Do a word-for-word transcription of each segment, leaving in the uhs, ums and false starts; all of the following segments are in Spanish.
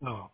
No.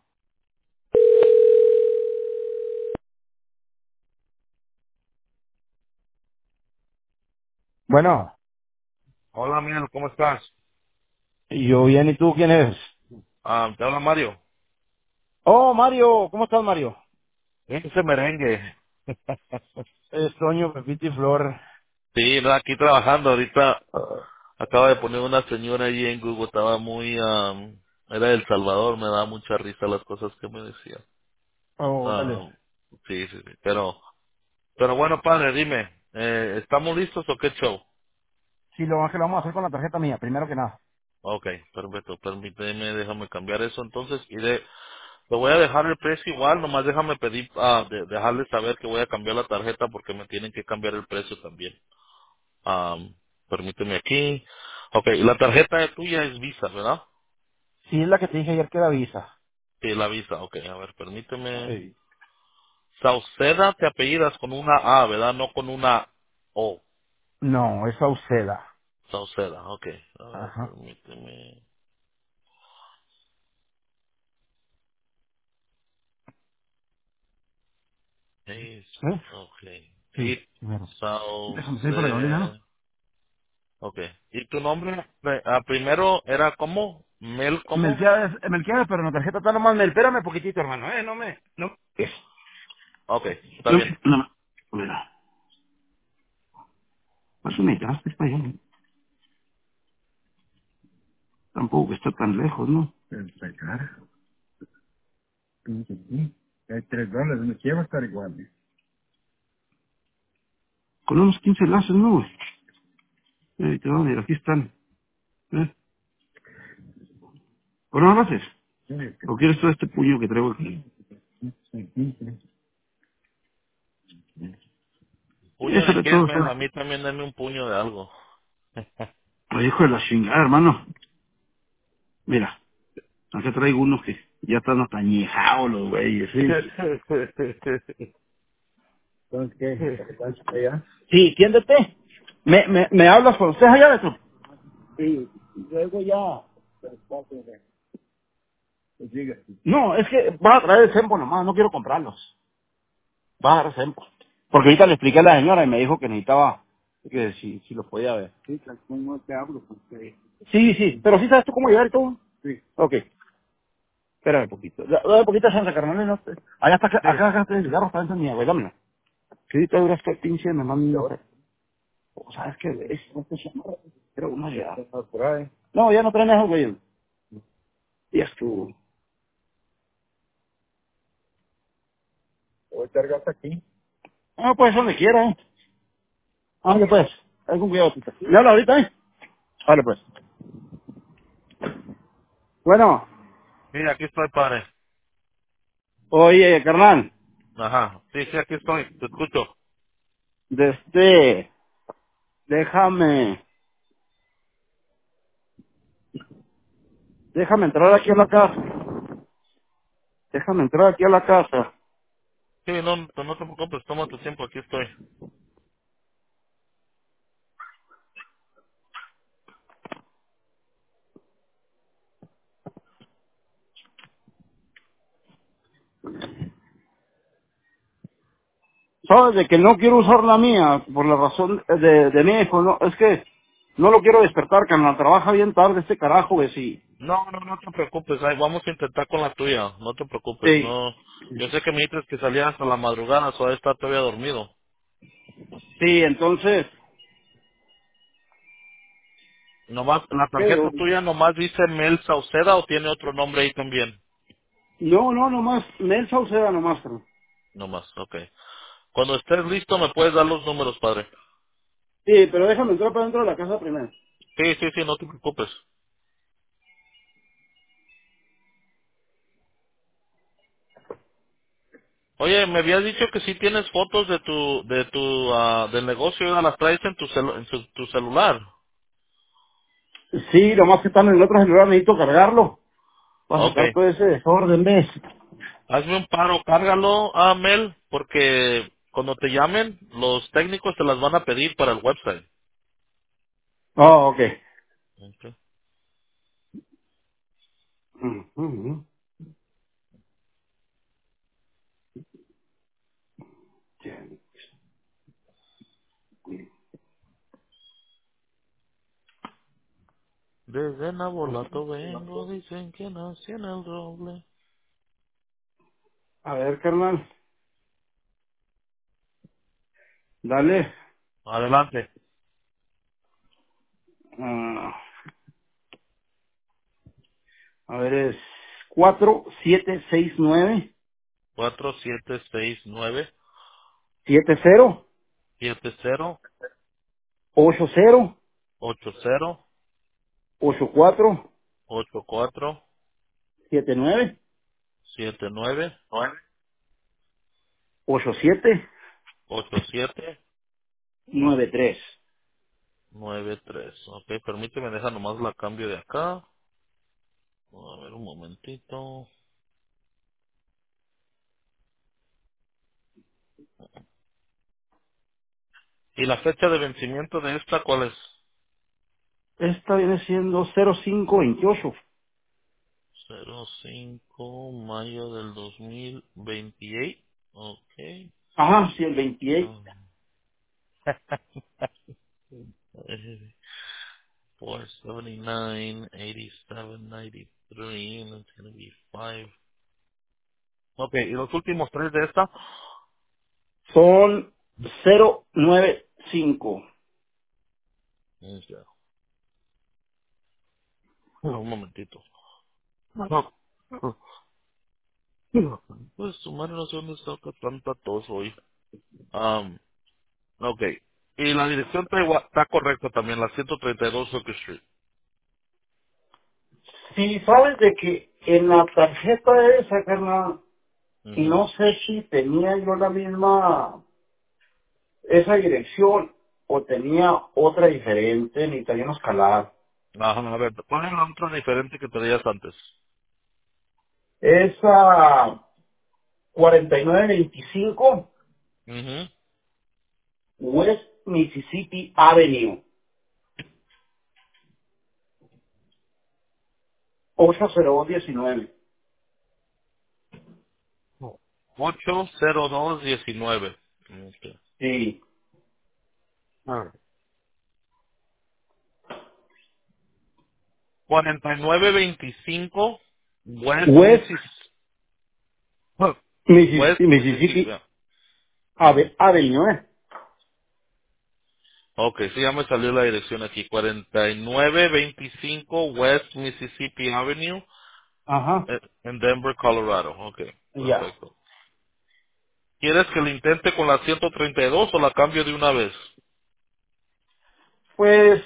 Bueno, Hola, Miguel, ¿cómo estás? yo bien, ¿y tú quién eres? Ah, te habla Mario. Oh, Mario, ¿cómo estás, Mario? Ese merengue. Es Toño, Pepito y Flor. Sí, no, aquí trabajando. Ahorita Ah, acaba de poner una señora allí en Google. Estaba muy... am, era de El Salvador. Me da mucha risa las cosas que me decía. oh, órale. Ah, sí, sí, sí. Pero, pero bueno, padre, dime. Eh, ¿Estamos listos o qué show? Sí, lo que lo vamos a hacer con la tarjeta mía, primero que nada. Ok, perfecto. Permíteme, déjame cambiar eso entonces. Y de, le voy a dejar el precio igual. Nomás déjame pedir, ah, de, dejarles saber que voy a cambiar la tarjeta porque me tienen que cambiar el precio también. Um, permíteme aquí. Ok, y la tarjeta de tuya es Visa, ¿verdad? Sí, es la que te dije ayer que era Visa. Sí, la Visa. Ok, a ver, permíteme. Sí. Sauceda te apellidas con una A, ¿verdad? No con una O. No, es Sauceda. Sauceda, ok. A ver, Ajá. permíteme. Es, ¿Eh? ok. Y Sí, primero. Déjame salir por la gasolina, ¿no? Sauceda. Ok. ¿Y tu nombre? eh, ah, primero era ¿cómo? Mel, ¿cómo? Melquiades, eh, Melquiades, pero en la tarjeta está nomás Mel. Espérame poquitito, hermano, ¿eh? No me... No, es... Ok, está No, bien. no. Mira, más me traste para allá. Tampoco está tan lejos, ¿no? Está cara. Sí, sí, sí. Hay tres dólares, me quiero estar igual. ¿Eh? Con unos quince lazos, ¿no, güey? Eh, te van a ir, aquí están. ¿Eh? ¿Con unos laces? Sí, que- ¿O quieres todo este puño que traigo aquí? Sí, quince. ¿Puño de Échale qué, todo, Mel? A todo. mí también dame un puño de algo. Ay, hijo de la chingada, hermano. Mira, acá traigo unos que ya están hasta añejados los güeyes, sí. Entonces, ¿qué? ¿Estás allá? Sí, tiéndete. ¿Me, me, me hablas con usted allá, Beto? Sí, luego ya. No, es que va a traer el Sempo nomás, no quiero comprarlos. Va a dar Sempo. Porque ahorita le expliqué a la señora y me dijo que necesitaba, que si, si los podía ver. Sí, ¿cómo te hablo? Porque... Sí, sí, pero sí sabes tú cómo llegar y todo. Sí. Ok, espérame un poquito. Dame un poquito de chance, carnal. No, sé. Allá está, acá, Sí. acá está el cigarro, está dentro de mi abuela, dámelo. Sí, te dura este pinche, me manda un... O ¿sabes qué? Es, no te llama, pero uno ya. No, ya no traen eso, güey. Ya estuvo. ¿Voy a cargar hasta aquí? Ah, pues donde quiera, ¿eh? Ah, pues. Hay con cuidado, tita. ¿Le habla ahorita, eh? Vale, pues. Bueno, Mira, aquí estoy, padre. oye, carnal, Ajá. Sí, sí, aquí estoy. Te escucho. de este, déjame, déjame entrar aquí a la casa. Déjame entrar aquí a la casa. Sí, no, no no te preocupes. Toma tu tiempo. Aquí estoy. Sabes de que no quiero usar la mía por la razón de, de mi hijo, no, es que no lo quiero despertar, carnal, trabaja bien tarde este carajo, güey, sí. No, no, no te preocupes. Ay, vamos a intentar con la tuya. No te preocupes. Sí, No. Yo sé que me dices que salías hasta la madrugada. Todavía está todavía dormido. sí, entonces, Nomás, la pero, tarjeta tuya nomás dice Mel Sauceda o tiene otro nombre ahí también. no, no, nomás, Mel Sauceda nomás, carnal. Nomás, ok. Cuando estés listo me puedes dar los números, padre. Sí, pero déjame entrar para dentro de la casa primero. Sí, sí, sí, no te preocupes. Oye, me habías dicho que sí tienes fotos de tu, de tu, ah, del negocio y las traes en tu, celu- en su- tu celular. Sí, nomás que están en el otro celular, necesito cargarlo para Ok. sacar todo ese desorden, ¿ves? Hazme un paro, cárgalo a Mel, porque cuando te llamen, los técnicos te las van a pedir para el website. Oh, ok. Ok. Ujú, ujú. Desde Nabolato vengo, dicen que nací en el roble. A ver, carnal. Dale. Adelante. Ah, a ver, es cuatro siete seis nueve Cuatro siete seis nueve siete cero siete cero ocho cero ocho cero ocho cuatro ocho cuatro siete nueve siete nueve ocho siete ocho siete nueve tres. nueve tres. Ok, permíteme, deja nomás la cambio de acá. A ver un momentito. ¿Y la fecha de vencimiento de esta cuál es? Esta viene siendo cero cinco veintiocho. Cero cinco mayo del dos mil veintiocho. Ok. Ajá, sí, el veintiocho. Ah. four seventy-nine, eighty-seven, ninety-three, and it's gonna be five. Ok, ¿y los últimos tres de esta? Son cero nueve cinco. Ok. Un momentito. No. Pues su madre no sé dónde está que tanta tos hoy. Um, ok. Y la dirección está, igual- está correcta también, la ciento treinta y dos Hooker Street. Si sabes de que en la tarjeta esa, carnal, Ujú. no sé si tenía yo la misma, esa dirección, o tenía otra diferente, necesitaríamos escalar. Ajá, a ver, ¿cuál es la otra diferente que tenías antes? Esa cuarenta y nueve veinticinco Mhm. West Mississippi Avenue, ocho cero dos diecinueve. ocho cero dos diecinueve. Ok. Sí. Ah. cuarenta y nueve veinticinco West West Mississippi. Missis- West Mississippi. Mississippi Ave- Avenue, ¿eh? Ok, sí, ya me salió la dirección aquí. cuarenta y nueve veinticinco West Mississippi Avenue Ajá. eh, en Denver, Colorado. Ok, Ya. perfecto. ¿Quieres que le intente con la ciento treinta y dos o la cambio de una vez? Pues,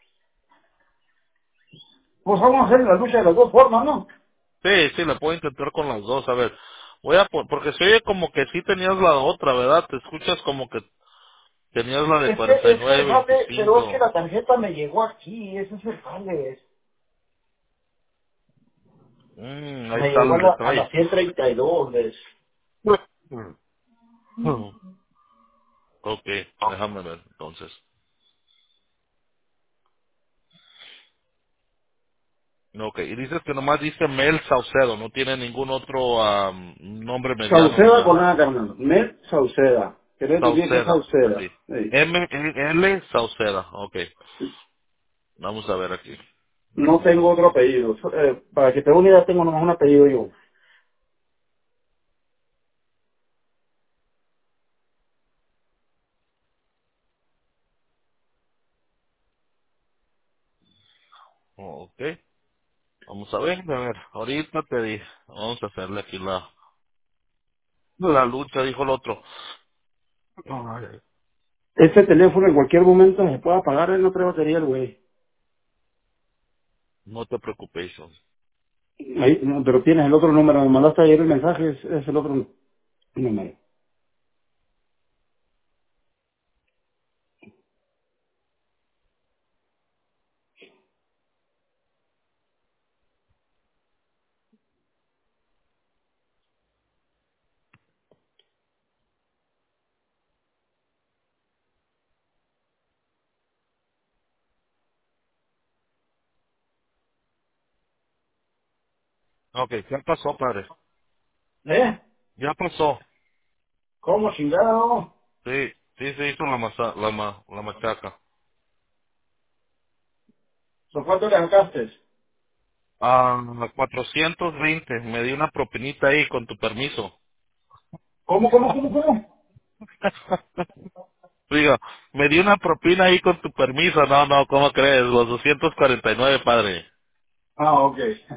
pues vamos a hacer la lucha de las dos formas, ¿no? Sí, sí, le puedo intentar con las dos. A ver, voy a pon- porque se oye como que sí tenías la otra, ¿verdad? Te escuchas como que tenías la de Es que, cuarenta y es que nueve el jale, pero es que veinticinco. la tarjeta me llegó aquí, ese es el jale. Mm, ahí Me está llegó a el la, a detalle. la ciento treinta y dos, ¿ves? Mm. Ok, déjame ver entonces. Ok, y dices que nomás dice Mel Saucedo, no tiene ningún otro am, nombre mediano ni Sauceda con nada. nada, carnal. Met Sauceda. ¿Querés decir que es Sauceda, Sauceda? sí. Sí. M L Sauceda, ok. Vamos a ver aquí. No tengo otro apellido. Eh, para que te dé una idea, tengo nomás un apellido yo. Ok, vamos a ver, a ver, ahorita te dije, vamos a hacerle aquí la, la lucha, dijo el otro. Ay, Este teléfono en cualquier momento se puede apagar en otra batería, el güey. no te preocupes, son. Ahí, no, pero tienes el otro número. Me mandaste ayer el mensaje, es, es el otro número. Ok, ya pasó, padre. ¿Eh? Ya pasó. ¿Cómo chingado? Sí, sí se hizo la, masa, la, ma, la machaca. ¿Por cuánto le sacaste? Ah, cuatrocientos veinte. Me di una propinita ahí con tu permiso. ¿Cómo, cómo, cómo, cómo? Digo, me di una propina ahí con tu permiso. No, no, ¿cómo crees? Los doscientos cuarenta y nueve, padre. Ah, ok.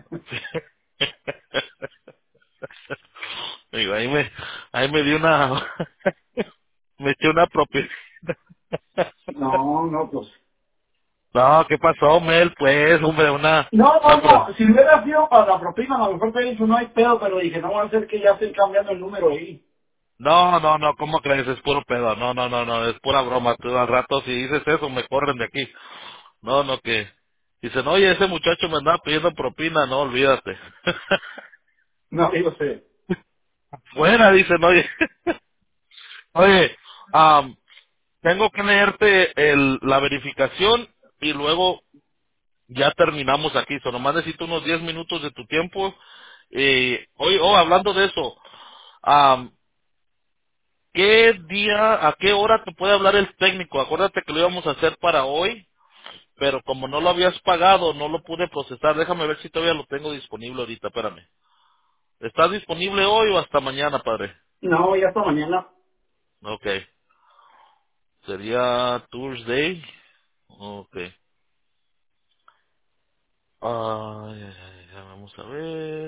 Digo, ahí me, ahí me di una, me eché una propina. No, no, pues. No, ¿qué pasó, Mel? Pues, hombre, una, No, no, una pro- no. Si hubiera sido para la propina, a lo mejor te he dicho no hay pedo, pero dije, no va a ser que ya estoy cambiando el número ahí. No, no, no, ¿cómo crees? Es puro pedo. No, no, no, no, es pura broma. Tú al rato si dices eso me corren de aquí. No, no, que... Dicen, oye, ese muchacho me andaba pidiendo propina. No, olvídate. No, yo sé. Fuera, dicen, oye. Oye, am, tengo que leerte el, la verificación y luego ya terminamos aquí. So, nomás necesito unos diez minutos de tu tiempo. Eh, oye, oh, hablando de eso, am, ¿qué día, a qué hora te puede hablar el técnico? Acuérdate que lo íbamos a hacer para hoy, pero como no lo habías pagado, no lo pude procesar. Déjame ver si todavía lo tengo disponible ahorita, espérame. ¿Estás disponible hoy o hasta mañana, padre? No, ya hasta mañana. Ok. Sería Tuesday. Ok. Ay, ay, ay, ya vamos a ver.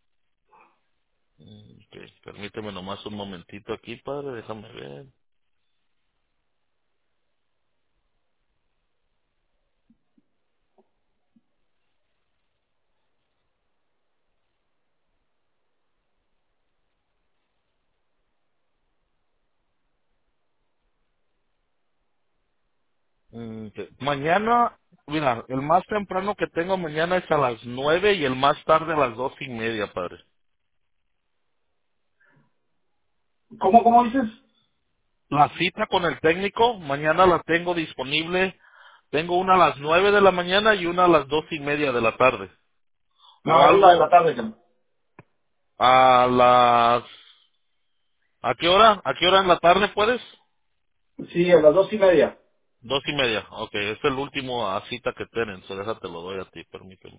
Ok, permíteme nomás un momentito aquí, padre, déjame ver. Mm, ok. Mañana, mira, el más temprano que tengo mañana es a las nueve y el más tarde a las dos y media, padre. ¿Cómo, cómo dices? La cita con el técnico, mañana la tengo disponible. Tengo una a las nueve de la mañana y una a las dos y media de la tarde. No, O es la de la algo tarde. Cam. a las... ¿A qué hora? ¿A qué hora en la tarde puedes? Sí, a las dos y media. Dos y media. Ok, es el último a cita que tienen. So déjate lo doy a ti, permíteme.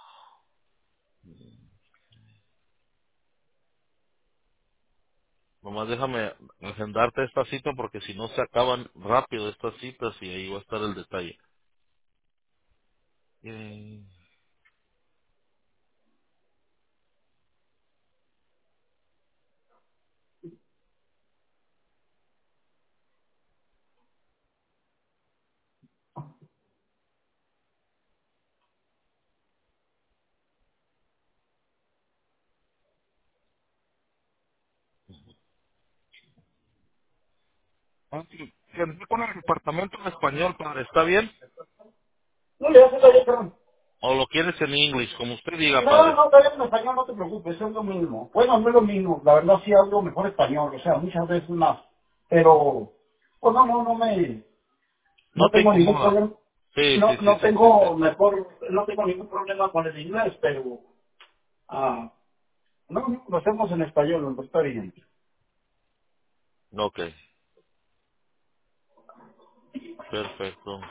Nomás déjame agendarte esta cita porque si no se acaban rápido estas citas y ahí va a estar el detalle. Eh, ah, sí, que con el departamento en español, padre, ¿está bien? No le haces la Cam. ¿O lo quieres en inglés? Como usted diga, No, padre. no, todavía en español no te preocupes, es lo mismo. Bueno, no es lo mismo, la verdad sí hablo mejor español, o sea, muchas veces más. Pero, pues no, no, no me, No no te tengo ningún incomoda. problema. Sí, No, sí, sí, no sí, sí, sí. tengo mejor, no tengo ningún problema con el inglés, pero, ah, no, no, lo hacemos en español, no está bien. Ok, perfecto.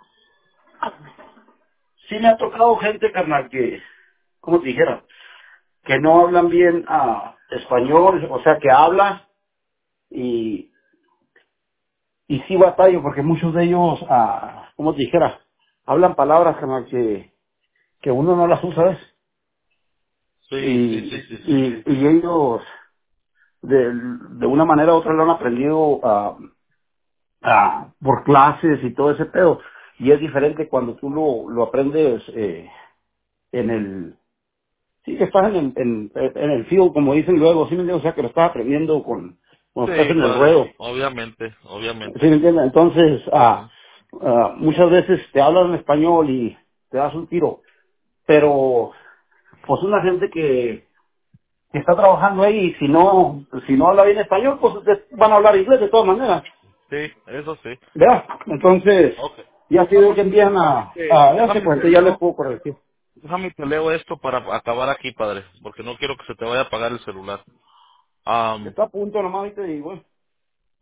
Sí me ha tocado gente, carnal, que, como te dijera, que no hablan bien ah, español, o sea, que habla y, y sí batallo, porque muchos de ellos, ah, como te dijera, hablan palabras, carnal, que, que uno no las usa, ¿ves? Sí, sí, Y, sí, sí, sí. y, y ellos, de, de una manera u otra, lo han aprendido ah, ah, por clases y todo ese pedo. Y es diferente cuando tú lo, lo aprendes eh, en el, sí, que estás en el, en, en el field, como dicen luego, ¿sí me entiendes? O sea, que lo estás aprendiendo con, cuando estás Sí, en el padre. ruedo, Obviamente, ¿sí obviamente. me entiendes? Entonces, ah, Ujú. ah, muchas veces te hablan en español y te das un tiro, pero pues una gente que, que está trabajando ahí, si no, si no habla bien español, pues de- van a hablar inglés de todas maneras, Sí, eso sí. ¿verdad? Entonces, Ok. ya si Nada veo más, que empiezan déjame a, que, a darse déjame te cuenta, ya les leo, puedo corregir. déjame te leo esto para acabar aquí, padre, porque no quiero que se te vaya a apagar el celular. Am, Está a punto nomás y te digo,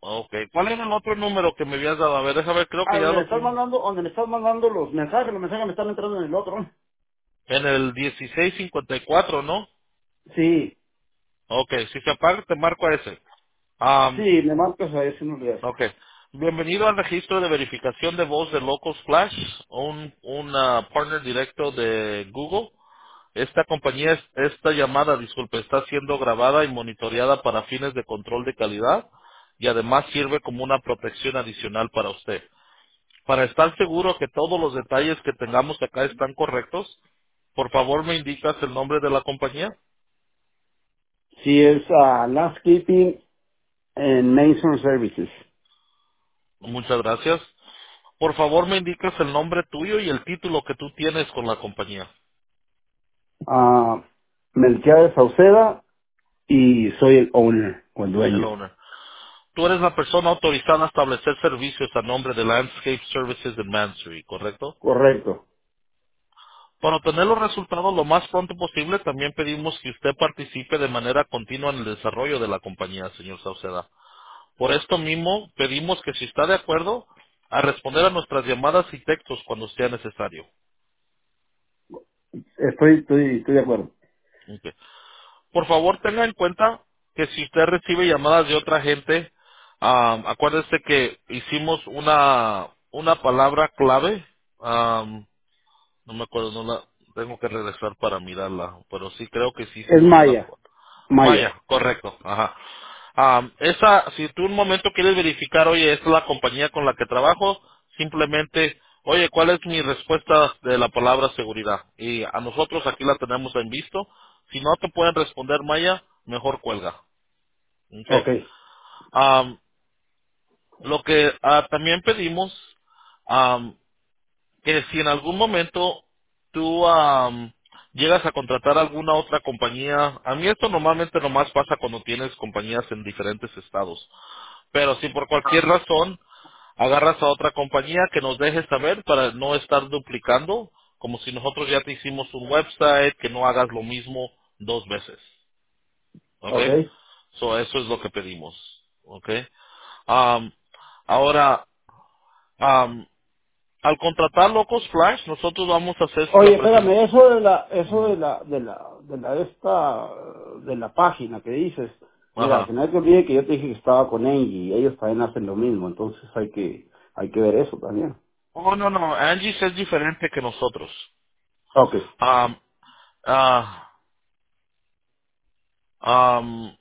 Ok. ¿Cuál era el otro número que me habías dado? A ver, déjame ver, creo Ah, que ya donde le lo estás tengo. mandando, donde le estás mandando los mensajes, los mensajes me están entrando en el otro. En el dieciséis cincuenta y cuatro, ¿no? Sí, Ok, si se apaga, te marco a ese. Um, sí, me marcas a ese, no le das. ok. Bienvenido al registro de verificación de voz de Locos Flash, un, un ah, partner directo de Google. Esta compañía, es- esta llamada, disculpe, está siendo grabada y monitoreada para fines de control de calidad y además sirve como una protección adicional para usted. Para estar seguro que todos los detalles que tengamos acá están correctos, por favor me indicas el nombre de la compañía. Sí, es ah, Landscaping and Mason Services. Muchas gracias. Por favor me indicas el nombre tuyo y el título que tú tienes con la compañía, Ah, Melquiades Sauceda y soy el owner o el el dueño. owner. Tú eres la persona autorizada a establecer servicios a nombre de Landscape Services en Mansfield, ¿correcto? Correcto. Para obtener los resultados lo más pronto posible, también pedimos que usted participe de manera continua en el desarrollo de la compañía, señor Sauceda. Por esto mismo, pedimos que si está de acuerdo, a responder a nuestras llamadas y textos cuando sea necesario. Estoy, estoy, estoy de acuerdo. Ok. Por favor, tenga en cuenta que si usted recibe llamadas de otra gente, am, acuérdese que hicimos una, una palabra clave. am, no me acuerdo, no la tengo que regresar para mirarla, pero sí creo que sí Es hicimos una. Maya. Maya. Maya, correcto, ajá. Am, esa, si tú un momento quieres verificar, oye, esta es la compañía con la que trabajo, simplemente, oye, ¿cuál es mi respuesta de la palabra seguridad? Y a nosotros aquí la tenemos en visto. Si no te pueden responder Maya, mejor cuelga. Okay. Ok. Am, lo que ah, también pedimos, am, que si en algún momento tú am, llegas a contratar alguna otra compañía, a mí esto normalmente nomás pasa cuando tienes compañías en diferentes estados, pero si por cualquier razón agarras a otra compañía, que nos dejes saber para no estar duplicando, como si nosotros ya te hicimos un website, que no hagas lo mismo dos veces, ¿ok? Ok. So, eso es lo que pedimos, ¿ok? Am, ahora, am, al contratar Locos Flash, nosotros vamos a hacer su Oye, representación. espérame, eso de la, eso de la, de la, de la, esta, de la página que dices, mira, que Ajá. no hay que olvide que yo te dije que estaba con Engie y ellos también hacen lo mismo, entonces hay que, hay que ver eso también. Oh, no, no, Angie es diferente que nosotros. Ok. Um, ah, um,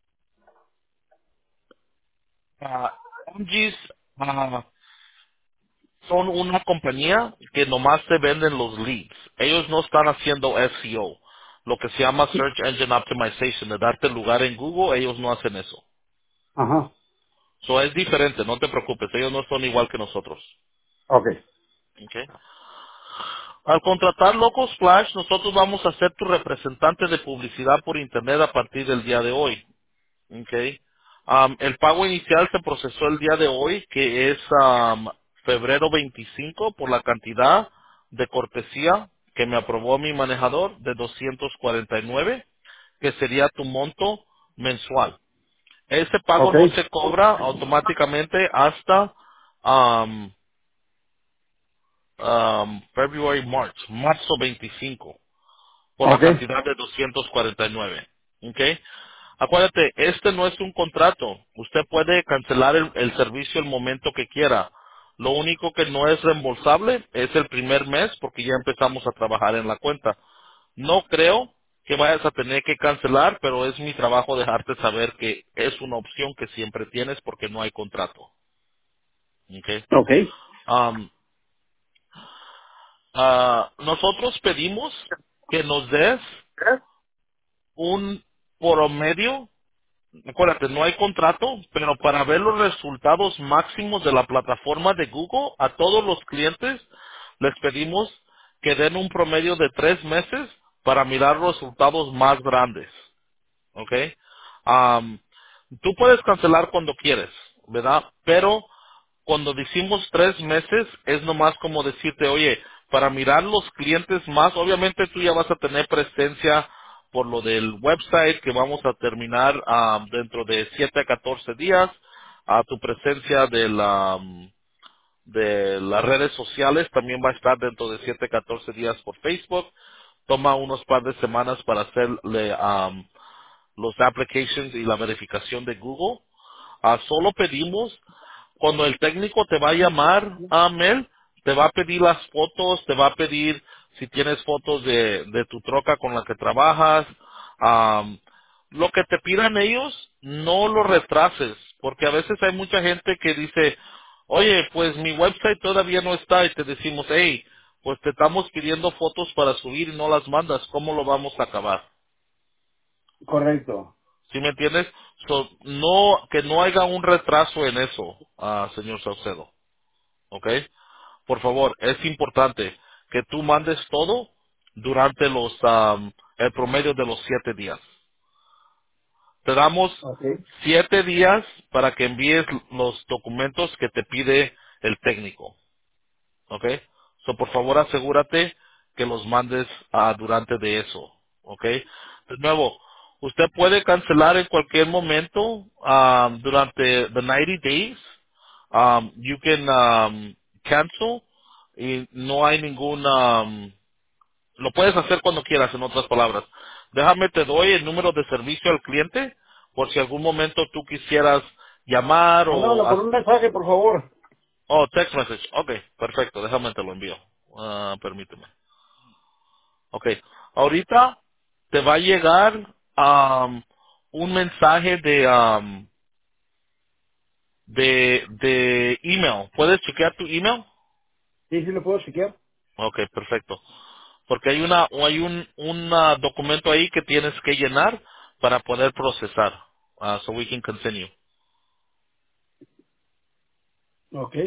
ah, Angie's ah, son una compañía que nomás te venden los leads. Ellos no están haciendo S E O, lo que se llama Search Engine Optimization, de darte lugar en Google, ellos no hacen eso. Ajá. So es diferente, no te preocupes, ellos no son igual que nosotros. Ok. Okay. Al contratar Locos Flash, nosotros vamos a ser tu representante de publicidad por Internet a partir del día de hoy. Okay. Am, el pago inicial se procesó el día de hoy, que es am, febrero veinticinco, por la cantidad de cortesía que me aprobó mi manejador de doscientos cuarenta y nueve, que sería tu monto mensual. Ese pago Ok. no se cobra automáticamente hasta am, am, February, March, marzo veinticinco, por la Ok. cantidad de doscientos cuarenta y nueve. ¿Ok? Acuérdate, este no es un contrato. Usted puede cancelar el, el servicio el momento que quiera. Lo único que no es reembolsable es el primer mes porque ya empezamos a trabajar en la cuenta. No creo que vayas a tener que cancelar, pero es mi trabajo dejarte saber que es una opción que siempre tienes porque no hay contrato. ¿Ok? Ok. Um, ah, nosotros pedimos que nos des un promedio. Acuérdate, no hay contrato, pero para ver los resultados máximos de la plataforma de Google, a todos los clientes les pedimos que den un promedio de tres meses para mirar los resultados más grandes. ¿Ok? Am, tú puedes cancelar cuando quieres, ¿verdad? Pero cuando decimos tres meses, es nomás como decirte, oye, para mirar los clientes más, obviamente tú ya vas a tener presencia por lo del website que vamos a terminar am, dentro de siete a catorce días. a tu presencia de la mm, de las redes sociales también va a estar dentro de siete, catorce días por Facebook. Toma unos par de semanas para hacerle um, los applications y la verificación de Google. Ah, solo pedimos, cuando el técnico te va a llamar a Mel, te va a pedir las fotos, te va a pedir si tienes fotos de, de tu troca con la que trabajas. am, lo que te pidan ellos, no lo retrases, porque a veces hay mucha gente que dice, oye, pues mi website todavía no está, y te decimos, hey, pues te estamos pidiendo fotos para subir y no las mandas, ¿cómo lo vamos a acabar? Correcto. ¿Sí me entiendes? So, no, que no haya un retraso en eso, ah, señor Saucedo. ¿Ok? Por favor, es importante que tú mandes todo durante los, am, el promedio de los siete días. Te damos Ok. siete días para que envíes los documentos que te pide el técnico. ¿Ok? So, por favor, asegúrate que los mandes ah, durante de eso. ¿Ok? De nuevo, usted puede cancelar en cualquier momento um, durante the ninety days. Um, you can um, cancel y no hay ningún... um, lo puedes hacer cuando quieras, en otras palabras. Déjame, te doy el número de servicio al cliente por si algún momento tú quisieras llamar o... Mándamelo por haz- un mensaje, por favor. Oh, text message. Ok, perfecto. Déjame te lo envío. Ah, permíteme. Ok. Ahorita te va a llegar um, un mensaje de, um, de, de email. ¿Puedes chequear tu email? Sí, sí lo puedo chequear. Ok, perfecto. Porque hay una, o hay un, un ah, documento ahí que tienes que llenar para poder procesar. Ah, so we can continue. Ok.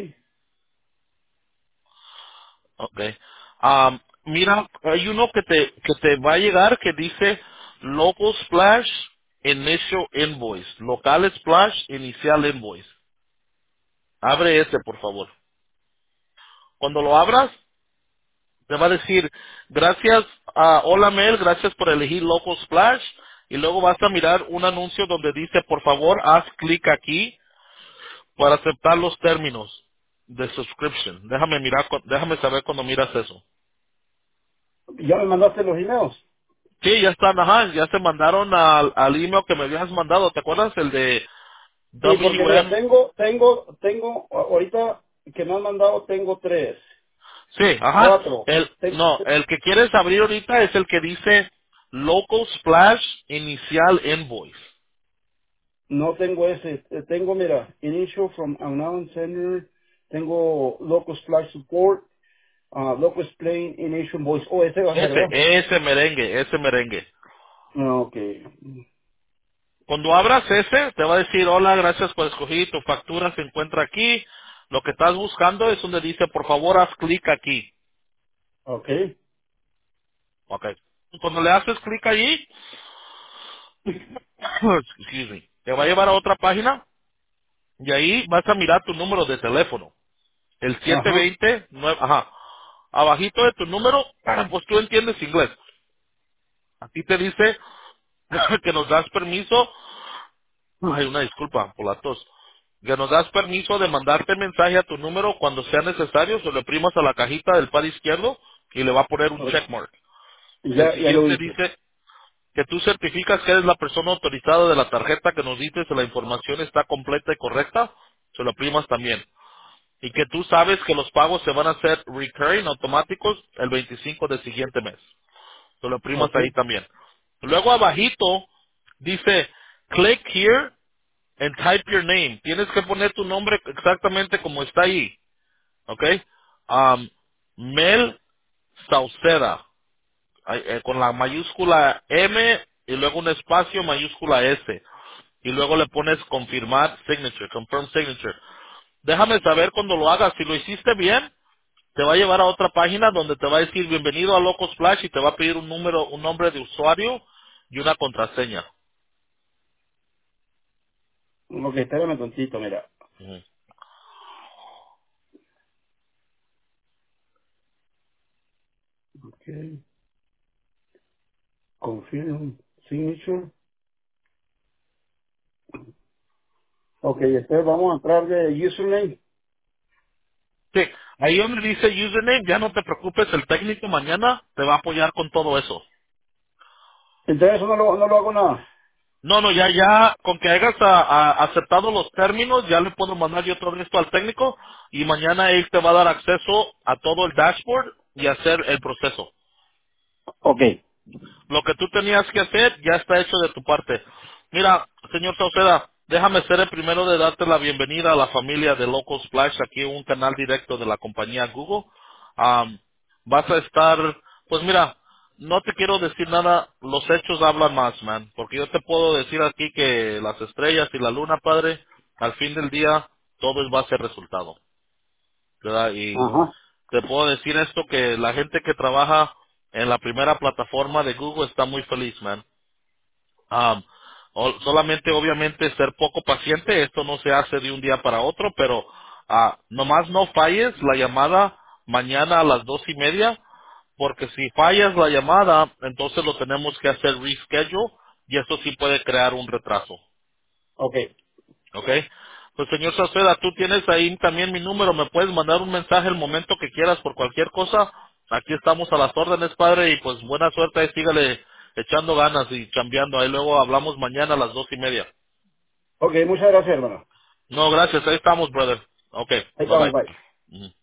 Okay. Am, mira, hay uno que te, que te va a llegar que dice Local Splash Initial Invoice. Local Splash Inicial Invoice. Abre ese, por favor. Cuando lo abras, te va a decir, gracias, a hola Mel, gracias por elegir Local Splash. Y luego vas a mirar un anuncio donde dice, por favor, haz clic aquí para aceptar los términos de subscription. Déjame mirar, cu- déjame saber cuando miras eso. ¿Ya me mandaste los emails? Sí, ya están, ajá, ya se mandaron al, al email que me habías mandado, ¿te acuerdas? El de Sí, porque mira, W M. tengo, tengo, tengo, ahorita que me han mandado tengo tres, Sí, ajá. cuatro. El, Te- no, te- el que quieres abrir ahorita es el que dice Local Splash Inicial Invoice. no tengo ese. Eh, Tengo, mira, Initial from Unknown Center. Tengo Local Splash Support. Uh, Local Explain Initial Voice. Oh, ese va a ser, Ese, ¿verdad? ese merengue, ese merengue. Ah, ok. Cuando abras ese, te va a decir, hola, gracias por escoger, tu factura se encuentra aquí. Lo que estás buscando es donde dice, por favor, haz clic aquí. Ok. Ok. Cuando le haces clic allí, excuse me, te va a llevar a otra página. Y ahí vas a mirar tu número de teléfono. El siete Ajá. veinte, nueve, ajá. Abajito de tu número, pues tú entiendes inglés. Aquí te dice que nos das permiso, ay, una disculpa por la tos, que nos das permiso de mandarte mensaje a tu número cuando sea necesario, se lo primas a la cajita del pad izquierdo y le va a poner un Ok. checkmark. El Ya, ya lo siguiente hice. dice que tú certificas que eres la persona autorizada de la tarjeta que nos dices que la información está completa y correcta, se lo primas también. Y que tú sabes que los pagos se van a hacer recurring, automáticos, el veinticinco del siguiente mes. Te lo primas Ok. ahí también. Luego abajito dice, click here and type your name. Tienes que poner tu nombre exactamente como está ahí. ¿Ok? Um, Mel Sauceda. Ay, eh, con la mayúscula M y luego un espacio mayúscula S. Y luego le pones confirmar signature, confirm signature. Déjame saber cuando lo hagas. Si lo hiciste bien, te va a llevar a otra página donde te va a decir bienvenido a Loco Splash y te va a pedir un número, un nombre de usuario y una contraseña. Ok, espérame tontito, mira. Ujú. Ok. Confirm signature. Ok, entonces vamos a entrar de username. Sí, ahí donde dice username, ya no te preocupes, el técnico mañana te va a apoyar con todo eso. Entonces eso no lo, no lo hago nada. No, no, ya, ya, con que hayas a- a- aceptado los términos, ya le puedo mandar yo todo esto al técnico y mañana él te va a dar acceso a todo el dashboard y hacer el proceso. Ok. Lo que tú tenías que hacer ya está hecho de tu parte. Mira, señor Sauceda, déjame ser el primero de darte la bienvenida a la familia de Local Splash, aquí en un canal directo de la compañía Google. Am, vas a estar, pues mira, no te quiero decir nada, los hechos hablan más, man, porque yo te puedo decir aquí que las estrellas y la luna, padre, al fin del día, todo es base a resultado, ¿verdad? Y Ajá. te puedo decir esto, que la gente que trabaja en la primera plataforma de Google está muy feliz, man. Um, o- solamente, obviamente, ser poco paciente, esto no se hace de un día para otro, pero ah, nomás no falles la llamada mañana a las dos y media, porque si fallas la llamada, entonces lo tenemos que hacer reschedule y eso sí puede crear un retraso. Ok. ¿Ok? Pues señor Saceda, tú tienes ahí también mi número, me puedes mandar un mensaje el momento que quieras por cualquier cosa. Aquí estamos a las órdenes, padre, y pues buena suerte, ahí sígale echando ganas y chambeando. Ahí luego hablamos mañana a las dos y media. Ok, muchas gracias, hermano. No, gracias, ahí estamos, brother. Ok, Ahí bye estamos, bye. bye. Ujú.